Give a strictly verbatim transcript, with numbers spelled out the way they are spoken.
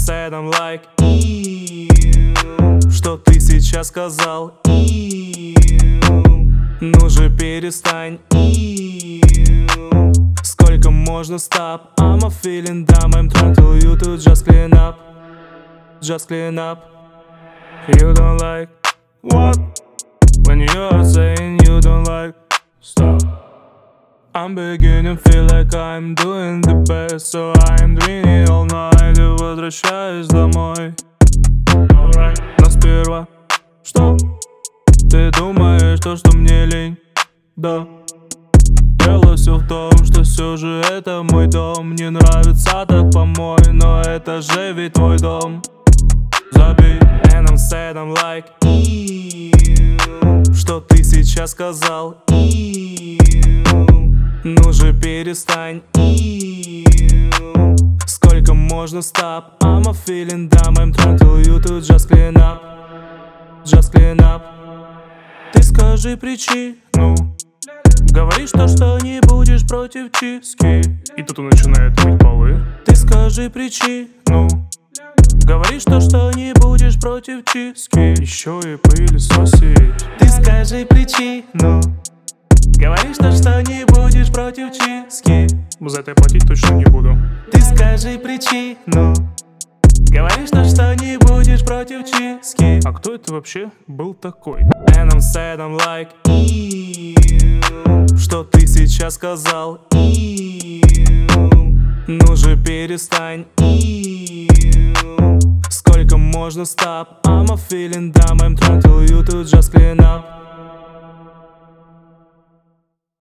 said I'm like ew. Что ты сейчас сказал? Ew. Ну же перестань. Ew. Сколько можно stop? I'm a feeling dumb, I'm trying to you to just clean up. Just clean up. You don't like what? When you're saying you don't like, stop. I'm beginning to feel like I'm doing the best, so I'm dreaming all night и возвращаюсь домой. Alright. Но сперва, что? Ты думаешь, то, что мне лень? Да. Дело все в том, что все же это мой дом. Не нравится так помой, но это же ведь твой дом. Забей. And I'm sad, I'm like ew. Что ты сейчас сказал? Ew. Ну же перестань. Ew. Сколько можно stop? I'm a feeling dumb, I'm trying to you to just clean up. Just clean up. Ты скажи причину. Говоришь то, что не будешь против чистки. И тут он начинает мыть полы. Ты скажи причину. Говоришь то, что не будешь против чистки. Еще и пылесосить. Ты скажи причину. Говоришь то, что не будешь против чистки. За это я платить точно не буду. Ты скажи причину. Говоришь то, что не будешь против чистки. А кто это вообще был такой? And I'm sad, I'm like ew. Что ты сейчас сказал? Ew. Ну же перестань. Ew. Сколько можно stop? I'm a feeling dumb, I'm trying to you to just clean up.